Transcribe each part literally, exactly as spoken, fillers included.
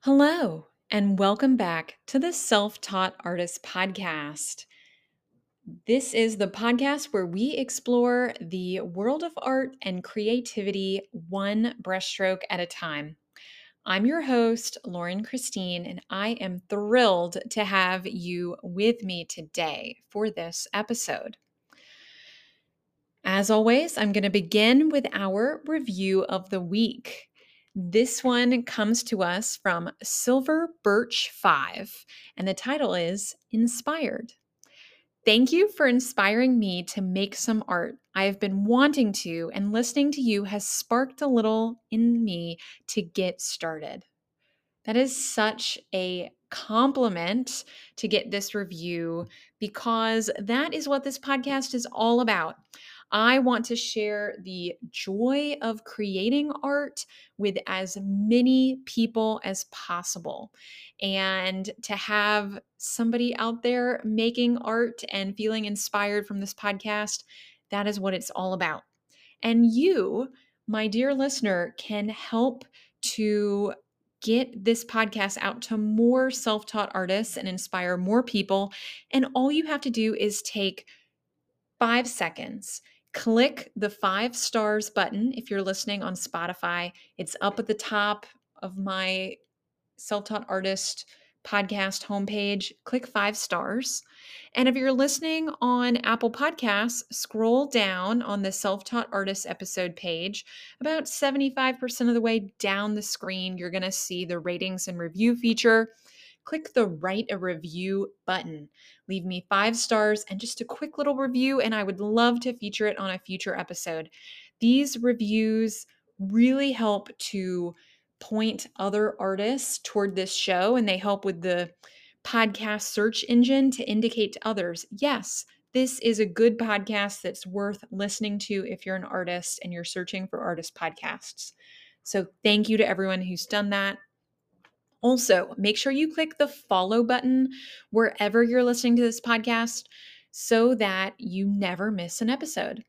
Hello, and welcome back to the Self Taught Artist Podcast. This is the podcast where we explore the world of art and creativity one brushstroke at a time. I'm your host, Lauren Christine, and I am thrilled to have you with me today for this episode. As always, I'm going to begin with our review of the week. This one comes to us from Silver Birch five, and the title is Inspired. Thank you for inspiring me to make some art. I have been wanting to, and listening to you has sparked a little in me to get started. That is such a compliment to get this review because that is what this podcast is all about. I want to share the joy of creating art with as many people as possible. And to have somebody out there making art and feeling inspired from this podcast, that is what it's all about. And you, my dear listener, can help to get this podcast out to more self taught artists and inspire more people. And all you have to do is take five seconds. Click the five stars button if you're listening on Spotify. It's up at the top of my Self Taught Artist podcast homepage. Click five stars. And if you're listening on Apple Podcasts, scroll down on the Self Taught Artist episode page. About seventy-five percent of the way down the screen, you're going to see the ratings and review feature. Click the write a review button. Leave me five stars and just a quick little review, and I would love to feature it on a future episode. These reviews really help to point other artists toward this show, and they help with the podcast search engine to indicate to others, yes, this is a good podcast that's worth listening to if you're an artist and you're searching for artist podcasts. So thank you to everyone who's done that. Also, make sure you click the follow button wherever you're listening to this podcast so that you never miss an episode.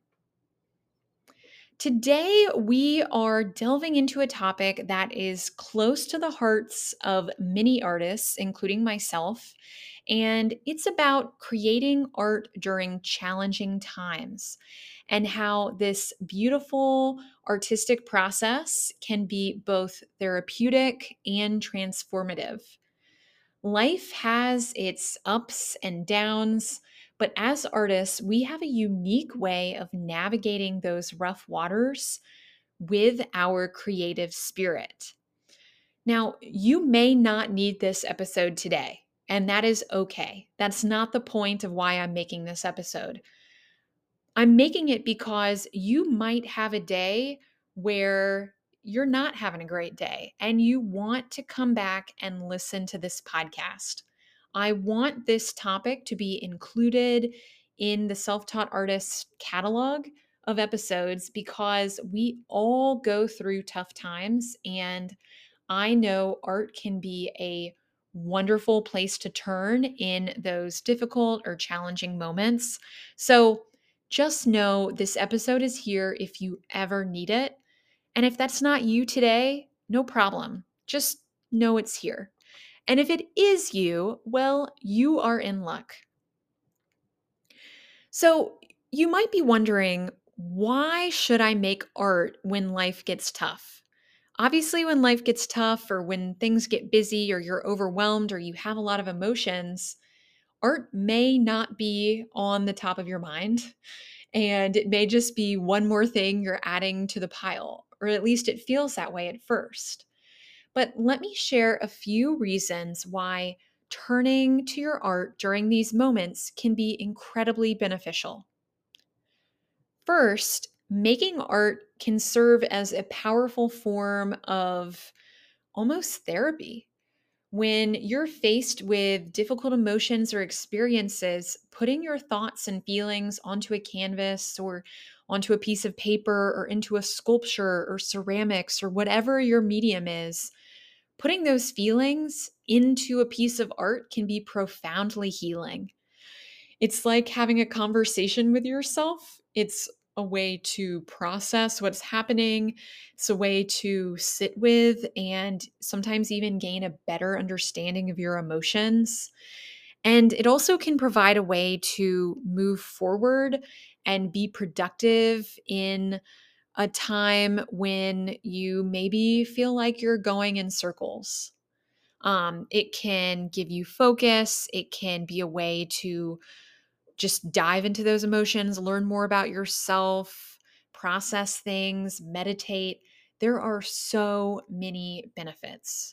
Today, we are delving into a topic that is close to the hearts of many artists, including myself, and it's about creating art during challenging times and how this beautiful artistic process can be both therapeutic and transformative. Life has its ups and downs, but as artists, we have a unique way of navigating those rough waters with our creative spirit. Now, you may not need this episode today, and that is okay. That's not the point of why I'm making this episode. I'm making it because you might have a day where you're not having a great day and you want to come back and listen to this podcast. I want this topic to be included in the Self Taught Artists catalog of episodes because we all go through tough times, and I know art can be a wonderful place to turn in those difficult or challenging moments. So, just know this episode is here if you ever need it. And if that's not you today, no problem. Just know it's here. And if it is you, well, you are in luck. So you might be wondering, why should I make art when life gets tough? Obviously, when life gets tough or when things get busy or you're overwhelmed or you have a lot of emotions, art may not be on the top of your mind. And it may just be one more thing you're adding to the pile, or at least it feels that way at first. But let me share a few reasons why turning to your art during these moments can be incredibly beneficial. First, making art can serve as a powerful form of almost therapy. When you're faced with difficult emotions or experiences, putting your thoughts and feelings onto a canvas or onto a piece of paper or into a sculpture or ceramics or whatever your medium is, putting those feelings into a piece of art can be profoundly healing. It's like having a conversation with yourself. It's a way to process what's happening. It's a way to sit with and sometimes even gain a better understanding of your emotions. And it also can provide a way to move forward and be productive in a time when you maybe feel like you're going in circles. Um, it can give you focus. It can be a way to just dive into those emotions, learn more about yourself, process things, meditate. There are so many benefits.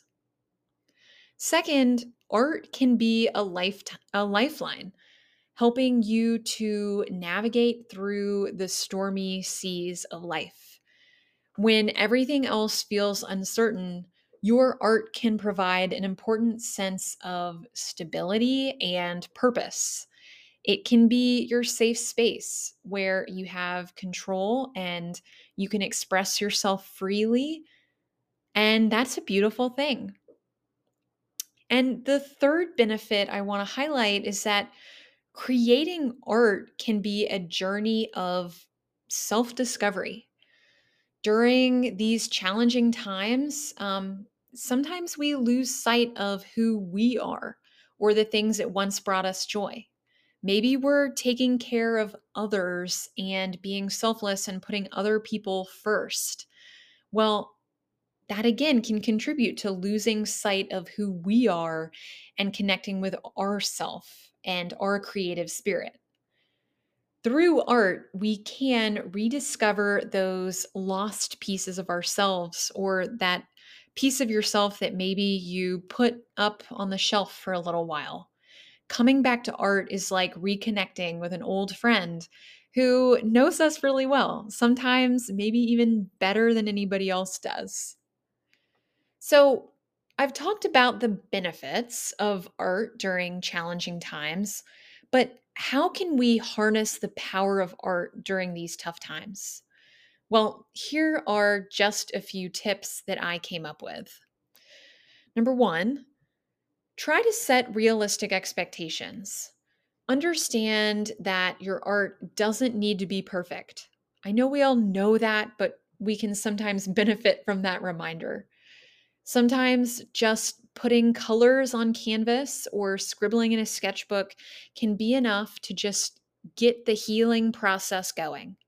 Second, art can be a life a lifeline, helping you to navigate through the stormy seas of life. When everything else feels uncertain, your art can provide an important sense of stability and purpose. It can be your safe space where you have control and you can express yourself freely. And that's a beautiful thing. And the third benefit I want to highlight is that creating art can be a journey of self discovery. During these challenging times, um, sometimes we lose sight of who we are or the things that once brought us joy. Maybe we're taking care of others and being selfless and putting other people first. Well, that again can contribute to losing sight of who we are and connecting with ourself and our creative spirit. Through art, we can rediscover those lost pieces of ourselves or that piece of yourself that maybe you put up on the shelf for a little while. Coming back to art is like reconnecting with an old friend who knows us really well, sometimes maybe even better than anybody else does. So, I've talked about the benefits of art during challenging times, but how can we harness the power of art during these tough times? Well, here are just a few tips that I came up with. Number one, try to set realistic expectations. Understand that your art doesn't need to be perfect. I know we all know that, but we can sometimes benefit from that reminder. Sometimes just putting colors on canvas or scribbling in a sketchbook can be enough to just get the healing process going.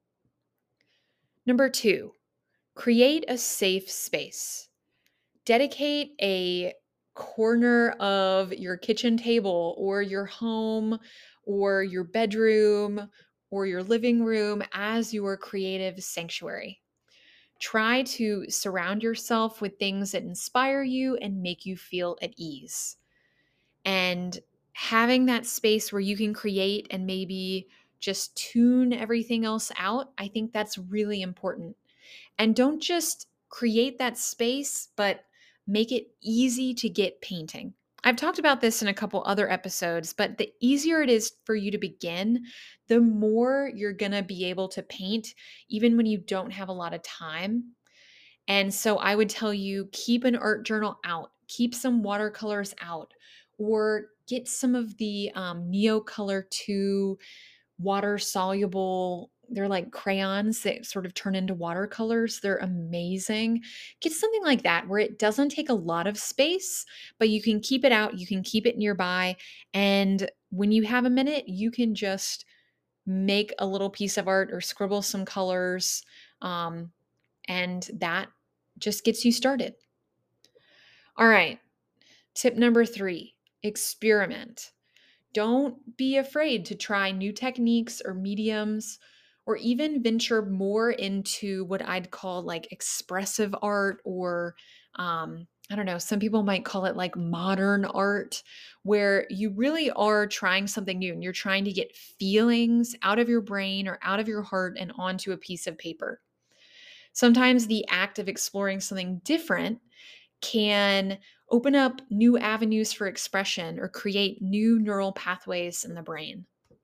Number two, create a safe space. Dedicate a corner of your kitchen table or your home or your bedroom or your living room as your creative sanctuary. Try to surround yourself with things that inspire you and make you feel at ease. And having that space where you can create and maybe just tune everything else out, I think that's really important. And don't just create that space, but make it easy to get painting. I've talked about this in a couple other episodes, but the easier it is for you to begin, the more you're going to be able to paint, even when you don't have a lot of time. And so I would tell you keep an art journal out, keep some watercolors out, or get some of the um, Neocolor two water soluble. They're like crayons that sort of turn into watercolors. They're amazing. Get something like that where it doesn't take a lot of space, but you can keep it out, you can keep it nearby. And when you have a minute, you can just make a little piece of art or scribble some colors. Um, and that just gets you started. All right. Tip number three, experiment. Don't be afraid to try new techniques or mediums, or even venture more into what I'd call like expressive art, or um, I don't know, some people might call it like modern art, where you really are trying something new and you're trying to get feelings out of your brain or out of your heart and onto a piece of paper. Sometimes the act of exploring something different can open up new avenues for expression or create new neural pathways in the brain.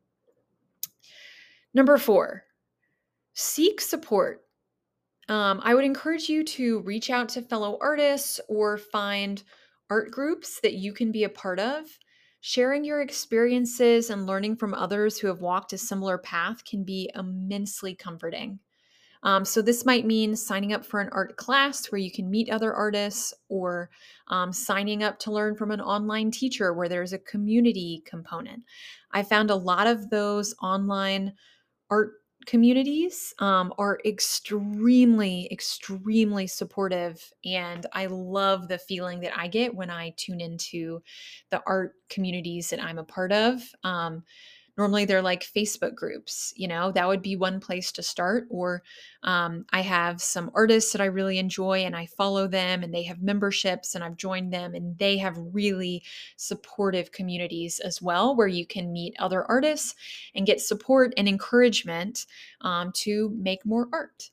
Number four, seek support. Um, I would encourage you to reach out to fellow artists or find art groups that you can be a part of. Sharing your experiences and learning from others who have walked a similar path can be immensely comforting. Um, so, this might mean signing up for an art class where you can meet other artists, or um, signing up to learn from an online teacher where there's a community component. I found a lot of those online art communities um, are extremely, extremely supportive. And I love the feeling that I get when I tune into the art communities that I'm a part of. Um, Normally, they're like Facebook groups, you know, that would be one place to start. Or um, I have some artists that I really enjoy and I follow them and they have memberships and I've joined them and they have really supportive communities as well where you can meet other artists and get support and encouragement um, to make more art.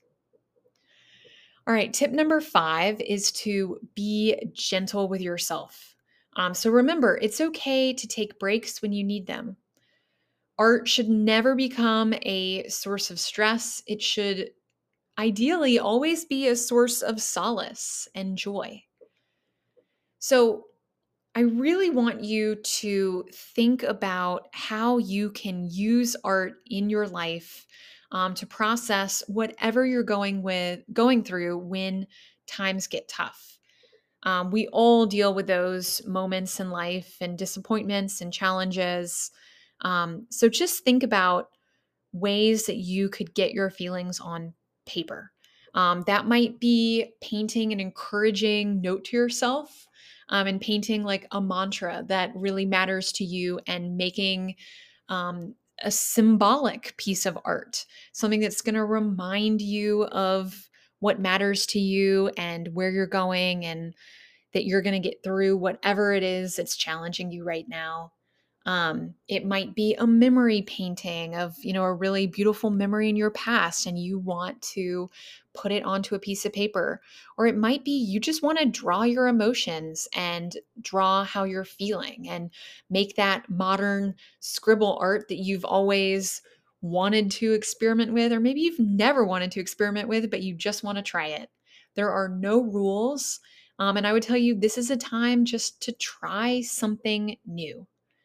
All right, tip number five is to be gentle with yourself. Um, so remember, it's okay to take breaks when you need them. Art should never become a source of stress. It should ideally always be a source of solace and joy. So, I really want you to think about how you can use art in your life um, to process whatever you're going with going through when times get tough. Um, we all deal with those moments in life and disappointments and challenges. Um, so just think about ways that you could get your feelings on paper. Um, that might be painting an encouraging note to yourself, um, and painting like a mantra that really matters to you and making um, a symbolic piece of art, something that's going to remind you of what matters to you and where you're going and that you're going to get through whatever it is that's challenging you right now. Um, it might be a memory painting of, you know, a really beautiful memory in your past and you want to put it onto a piece of paper. Or it might be you just want to draw your emotions and draw how you're feeling and make that modern scribble art that you've always wanted to experiment with, or maybe you've never wanted to experiment with, but you just want to try it. There are no rules. Um, and I would tell you this is a time just to try something new.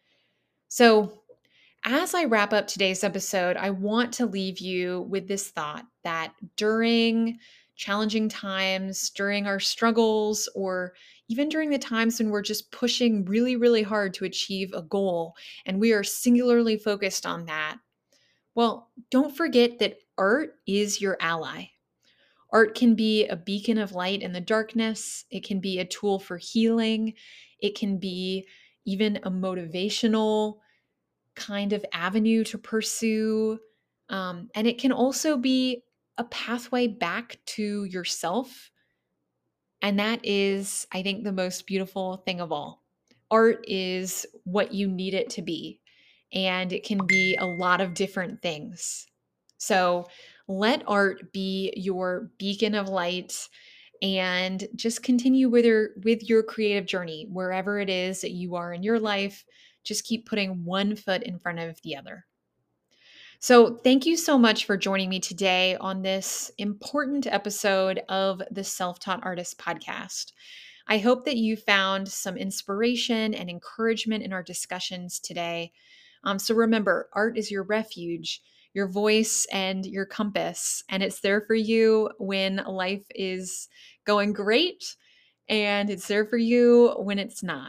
So, as I wrap up today's episode, I want to leave you with this thought that during challenging times, during our struggles, or even during the times when we're just pushing really, really hard to achieve a goal and we are singularly focused on that, well, don't forget that art is your ally. Art can be a beacon of light in the darkness. It can be a tool for healing. It can be even a motivational kind of avenue to pursue. Um, and it can also be a pathway back to yourself. And that is, I think, the most beautiful thing of all. Art is what you need it to be, and it can be a lot of different things. So let art be your beacon of light and just continue with your with your creative journey wherever it is that you are in your life. Just keep putting one foot in front of the other. So, thank you so much for joining me today on this important episode of the Self Taught Artist podcast. I hope that you found some inspiration and encouragement in our discussions today. Um, so, remember, art is your refuge, your voice, and your compass, and it's there for you when life is going great, and it's there for you when it's not.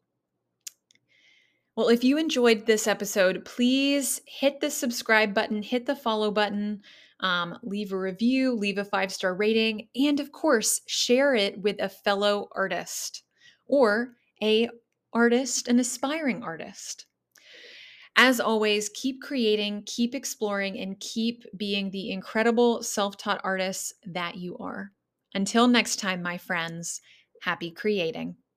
Well, if you enjoyed this episode, please hit the subscribe button, hit the follow button, um, leave a review, leave a five star rating, and of course, share it with a fellow artist or a artist, an aspiring artist. As always, keep creating, keep exploring, and keep being the incredible self taught artists that you are. Until next time, my friends, happy creating.